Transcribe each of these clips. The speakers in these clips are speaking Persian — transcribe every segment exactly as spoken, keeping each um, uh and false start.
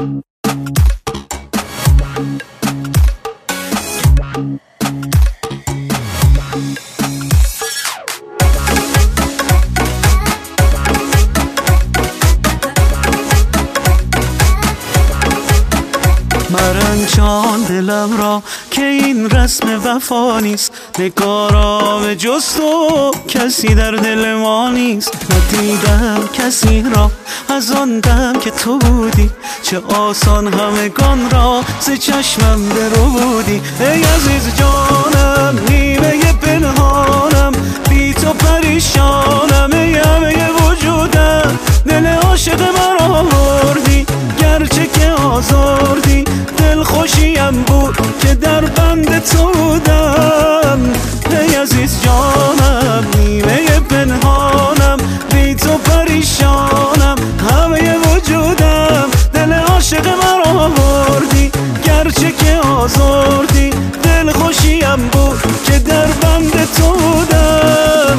مرنجان دلم را که این رسم وفا نیست، نگارا به جز تو کسی در دل ما نیست. ندیدم کسی را از آن دم که تو بودی، چه آسان همگان را ز چشمم درو بودی. ای عزیز جانم نیمه پنهانم، بی تو پریشانم، ای همه وجودم دل عاشق من آوردی، گرچه که آزردی دل خوشیم بود که در بند تو بودم. ای عزیز جانم نیمه پنهانم، بی تو پریشانم، همه وجودم دل عاشق من آوردی، گرچه که آزردی دل خوشیم بود که در بند تو بودم.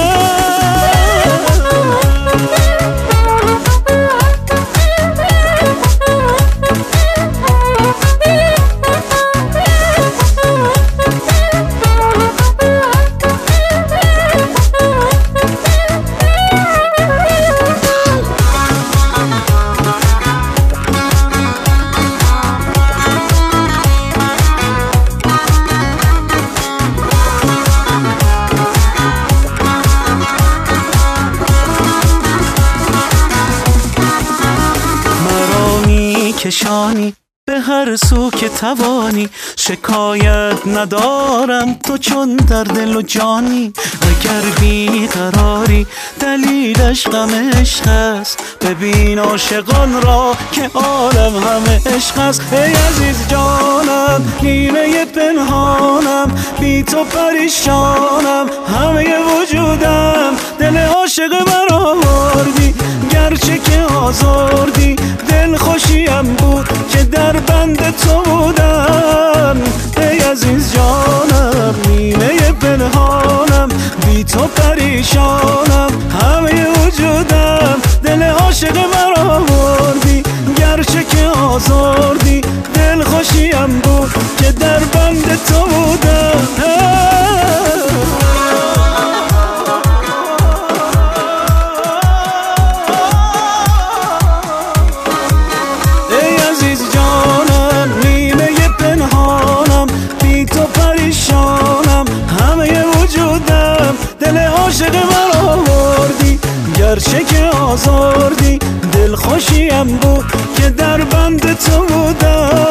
کشانی به هر سو که توانی، شکایت ندارم تو چون در دل و جانی. اگر بیقراری دلیلش غم عشق است، ببین عاشقان را که عالم همه عشق است. ای عزیز جانم نیمه پنهانم، بی تو پریشانم، همه وجودم دل عاشق من آوردی، گرچه که آزردی دل خوشیم بود که در بند تو بودم. ای عزیز جانم نیمه پنهانم، بی تو پریشانم، همه وجودم دل عاشق من آوردی، گرچه که آزردی دل خوشیم بود که در بند تو بودم. عاشق من آوردی، گرچه که آزردی دل خوشیم بود که در بند تو بودم.